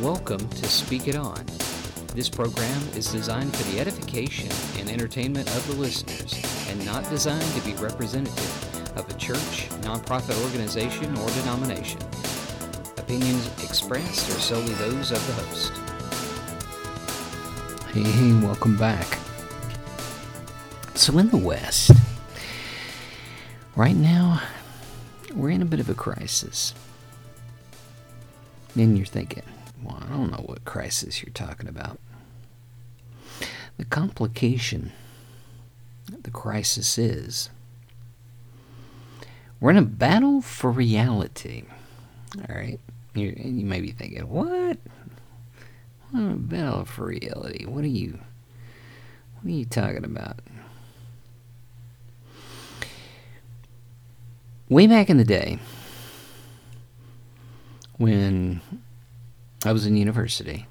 Welcome to Speak It On. This program is designed for the edification and entertainment of the listeners and not designed to be representative of a church, nonprofit organization, or denomination. Opinions expressed are solely those of the host. Hey, welcome back. So in the West, right now, we're in a bit of a crisis. Then you're thinking, well, I don't know what crisis you're talking about. The complication, the crisis is, we're in a battle for reality. All right? You may be thinking, what? What a battle for reality? What are you talking about? Way back in the day, when I was in university,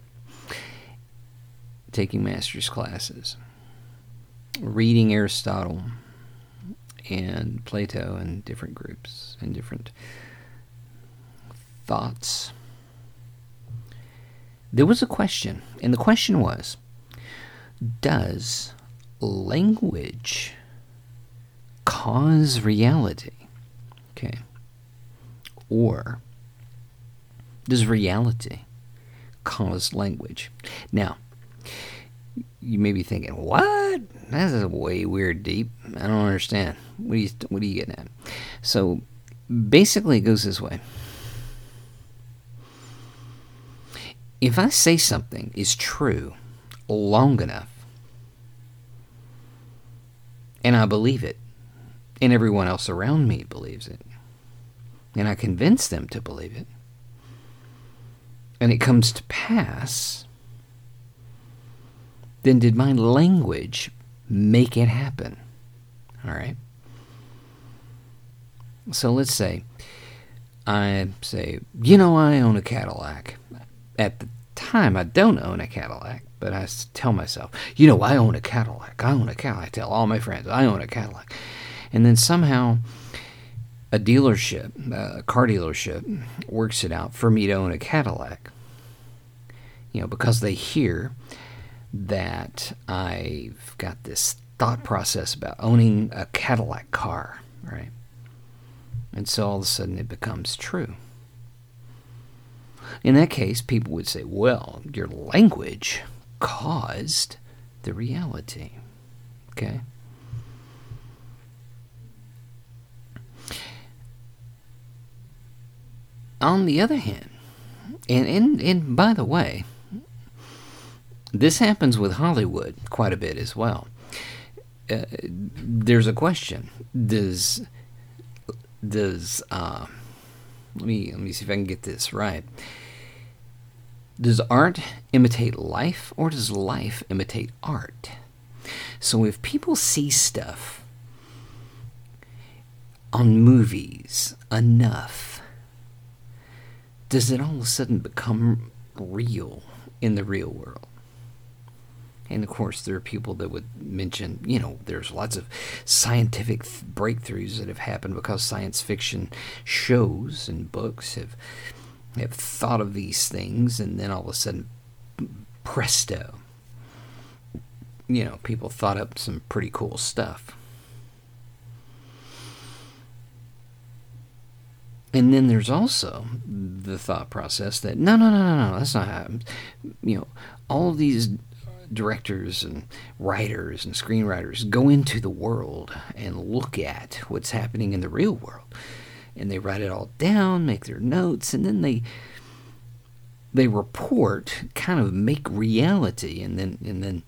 taking master's classes, reading Aristotle and Plato and different groups and different thoughts, there was a question, and the question was, does language cause reality? Okay. Or does reality cause language? Now, you may be thinking, what? That's a way weird, deep. I don't understand. What are you getting at? So, basically, it goes this way. If I say something is true long enough, and I believe it, and everyone else around me believes it, and I convince them to believe it, and it comes to pass, then did my language make it happen? All right? So let's say, I say, I own a Cadillac. At the time, I don't own a Cadillac, but I tell myself, I own a Cadillac. I own a Cadillac. I tell all my friends, I own a Cadillac. And then somehow, a car dealership, works it out for me to own a Cadillac. Because they hear that I've got this thought process about owning a Cadillac car, right? And so all of a sudden it becomes true. In that case, people would say, well, your language caused the reality, okay? On the other hand, and by the way, this happens with Hollywood quite a bit as well. There's a question: Does let me see if I can get this right. Does art imitate life, or does life imitate art? So if people see stuff on movies enough, does it all of a sudden become real in the real world? And of course, there are people that would mention, there's lots of scientific breakthroughs that have happened because science fiction shows and books have thought of these things, and then all of a sudden, presto, people thought up some pretty cool stuff. And then there's also the thought process that, no, that's not how, all of these directors and writers and screenwriters go into the world and look at what's happening in the real world. And they write it all down, make their notes, and then they report, kind of make reality, and then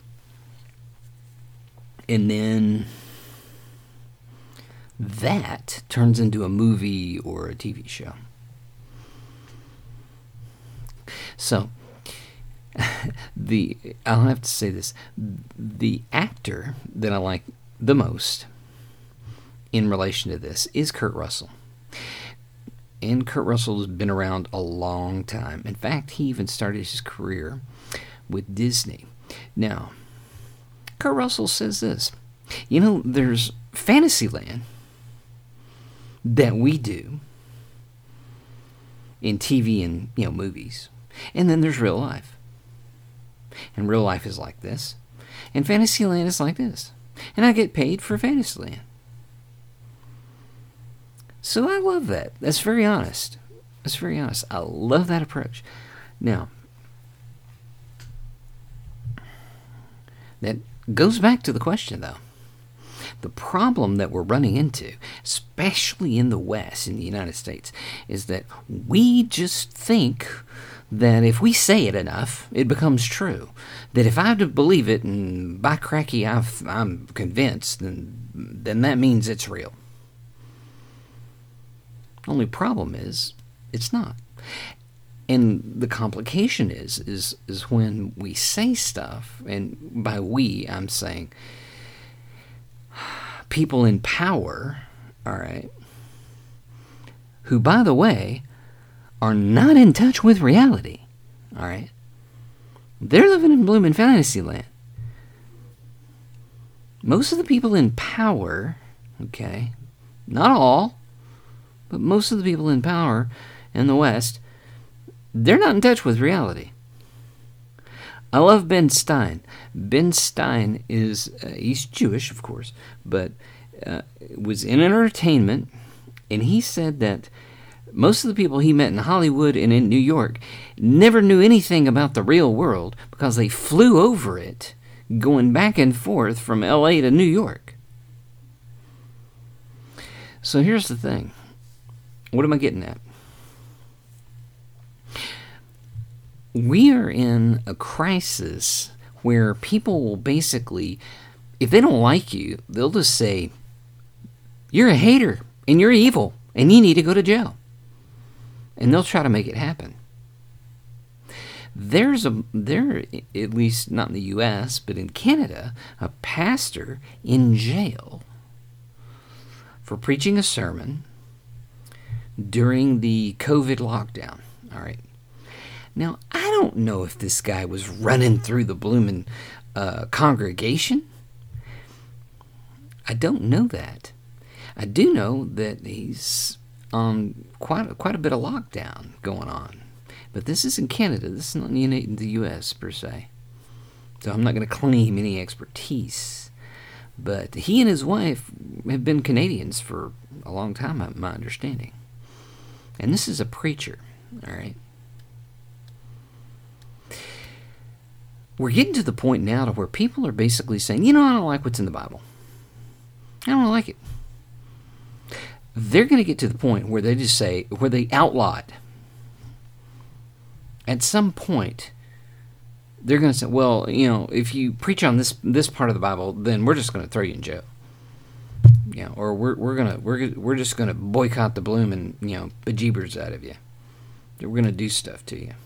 that turns into a movie or a TV show. So, I'll have to say this, the actor that I like the most in relation to this is Kurt Russell. And Kurt Russell has been around a long time. In fact, he even started his career with Disney. Now, Kurt Russell says this, there's Fantasyland that we do in TV and movies, And then there's real life. And real life is like this. And Fantasyland is like this. And I get paid for Fantasyland. So I love that. That's very honest. That's very honest. I love that approach. Now, that goes back to the question, though. The problem that we're running into, especially in the West, in the United States, is that we just think that if we say it enough, it becomes true. That if I have to believe it, and by cracky, I'm convinced, then that means it's real. Only problem is, it's not. And the complication is when we say stuff, and by we, I'm saying people in power, all right, who, by the way, are not in touch with reality, all right? They're living in blooming Fantasyland. Most of the people in power, okay, not all, but most of the people in power in the West, they're not in touch with reality. I love Ben Stein. Ben Stein is, he's Jewish, of course, but was in entertainment, and he said that most of the people he met in Hollywood and in New York never knew anything about the real world because they flew over it, going back and forth from L.A. to New York. So here's the thing. What am I getting at? We are in a crisis where people will basically, if they don't like you, they'll just say, you're a hater, and you're evil, and you need to go to jail. And they'll try to make it happen. There, at least not in the U.S., but in Canada, a pastor in jail for preaching a sermon during the COVID lockdown. All right. Now, I don't know if this guy was running through the blooming congregation. I don't know that. I do know that he's on quite a bit of lockdown going on. But this is in Canada. This is not in the U.S. per se. So I'm not going to claim any expertise. But he and his wife have been Canadians for a long time, my understanding. And this is a preacher, all right? We're getting to the point now to where people are basically saying, I don't like what's in the Bible. I don't like it. They're going to get to the point where they just say, where they outlaw it. At some point, they're going to say, well, if you preach on this part of the Bible, then we're just going to throw you in jail. Or we're just going to boycott the bloom and bejeebers out of you. We're going to do stuff to you.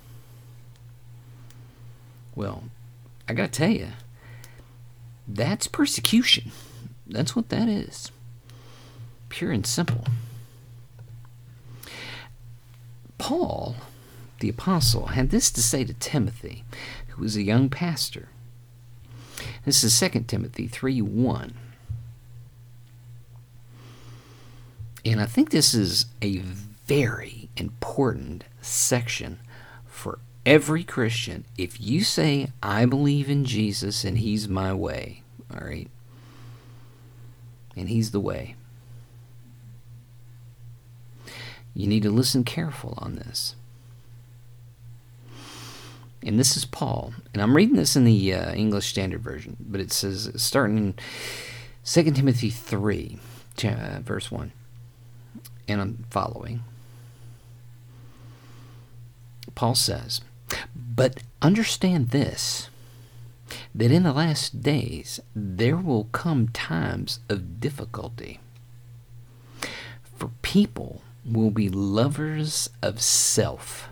Well, I got to tell you, that's persecution. That's what that is. Pure and simple. Paul, the apostle, had this to say to Timothy, who was a young pastor. This is 2 Timothy 3:1. And I think this is a very important section for every Christian. If you say, I believe in Jesus and he's my way, all right? And he's the way. You need to listen careful on this. And this is Paul. And I'm reading this in the English Standard Version, but it says, starting in 2 Timothy 3, verse 1. And I'm following. Paul says, but understand this, that in the last days there will come times of difficulty. For people will be lovers of self,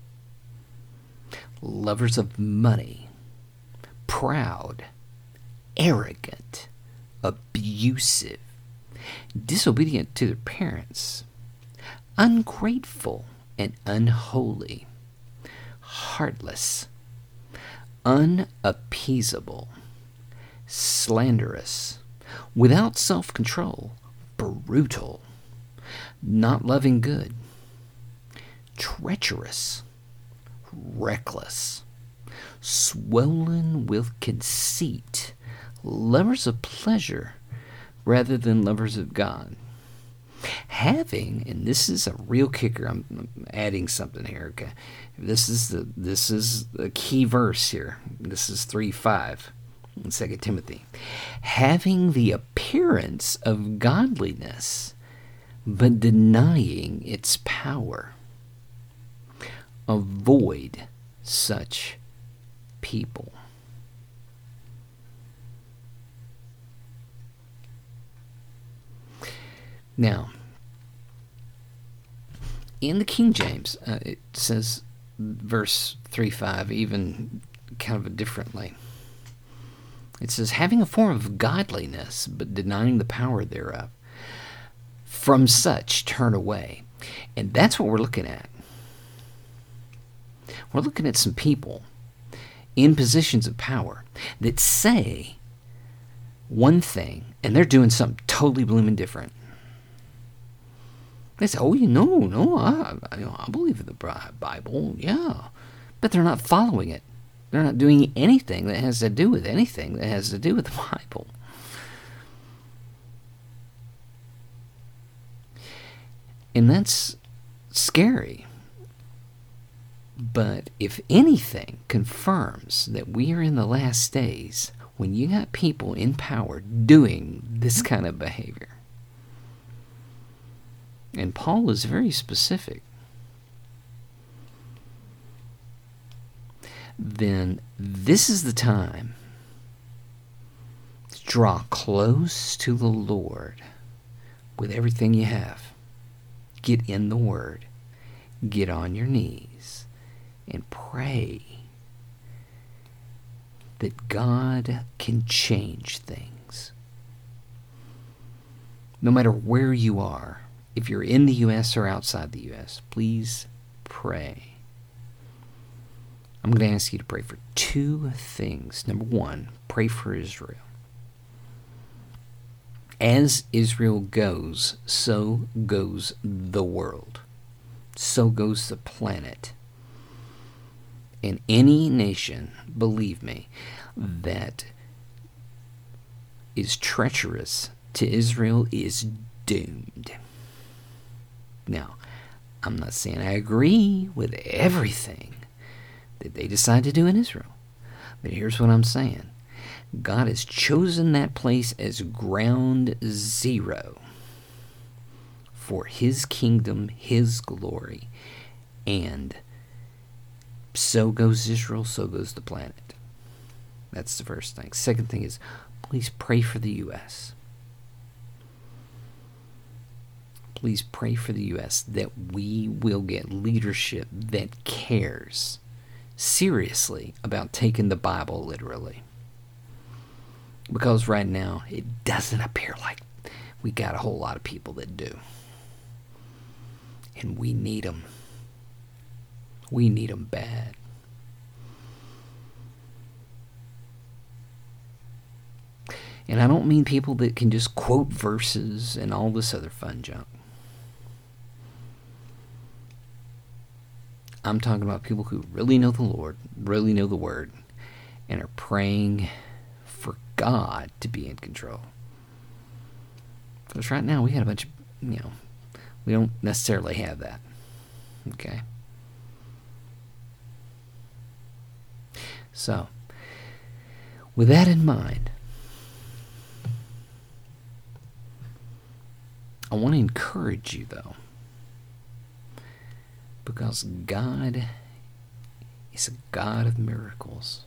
lovers of money, proud, arrogant, abusive, disobedient to their parents, ungrateful and unholy, heartless, unappeasable, slanderous, without self-control, brutal, not loving good, treacherous, reckless, swollen with conceit, lovers of pleasure rather than lovers of God. Having, and this is a real kicker, I'm adding something here, okay? This is the key verse here. This is 3:5 in 2 Timothy. Having the appearance of godliness, but denying its power. Avoid such people. Now, in the King James, it says, verse 3:5, even kind of differently. It says, having a form of godliness, but denying the power thereof. From such turn away. And that's what we're looking at. We're looking at some people in positions of power that say one thing, and they're doing something totally blooming different. They say, oh, I believe in the Bible, yeah. But they're not following it. They're not doing anything that has to do with anything that has to do with the Bible. And that's scary. But if anything confirms that we are in the last days, when you got people in power doing this kind of behavior. And Paul is very specific. Then this is the time to draw close to the Lord with everything you have. Get in the Word. Get on your knees and pray that God can change things. No matter where you are, if you're in the U.S. or outside the U.S., please pray. I'm going to ask you to pray for two things. Number one, pray for Israel. As Israel goes, so goes the world. So goes the planet. And any nation, believe me, that is treacherous to Israel is doomed. Now, I'm not saying I agree with everything that they decide to do in Israel. But here's what I'm saying. God has chosen that place as ground zero for His kingdom, His glory, and so goes Israel, so goes the planet. That's the first thing. Second thing is, please pray for the U.S. Please pray for the U.S. that we will get leadership that cares seriously about taking the Bible literally. Because right now, it doesn't appear like we got a whole lot of people that do. And we need them. We need them bad. And I don't mean people that can just quote verses and all this other fun junk. I'm talking about people who really know the Lord, really know the Word, and are praying for God to be in control. Because right now we got a bunch of, we don't necessarily have that. Okay? So, with that in mind, I want to encourage you, though, because God is a God of miracles.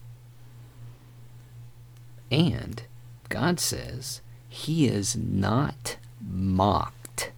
And God says He is not mocked.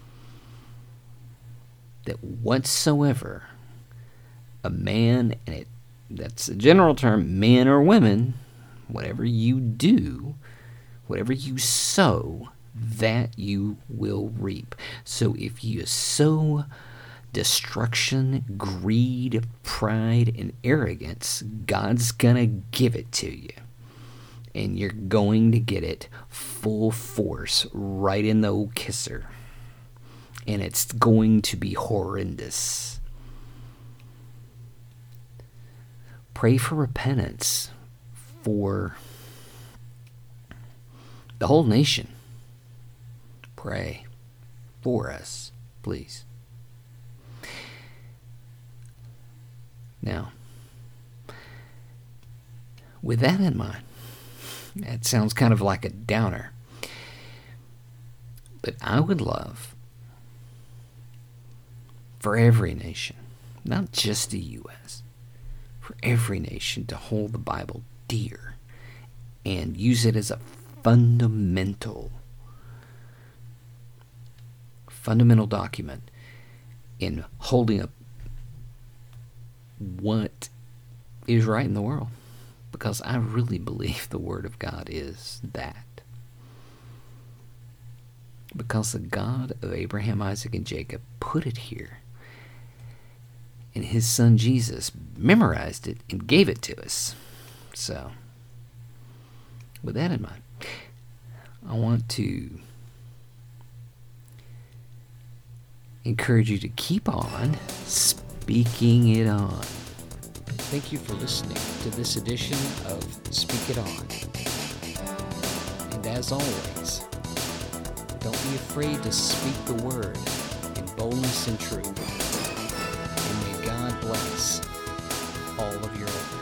That whatsoever a man, and that's a general term, men or women, whatever you do, whatever you sow, that you will reap. So if you sow destruction, greed, pride, and arrogance, God's gonna give it to you. And you're going to get it full force right in the old kisser. And it's going to be horrendous. Pray for repentance for the whole nation. Pray for us, please. Now, with that in mind, that sounds kind of like a downer, but I would love for every nation, not just the U.S., for every nation to hold the Bible dear and use it as a fundamental document in holding up what is right in the world. Because I really believe the Word of God is that. Because the God of Abraham, Isaac, and Jacob put it here. And his son Jesus memorized it and gave it to us. So, with that in mind, I want to encourage you to keep on speaking it on. Thank you for listening to this edition of Speak It On. And as always, don't be afraid to speak the word in boldness and truth. And may God bless all of your efforts.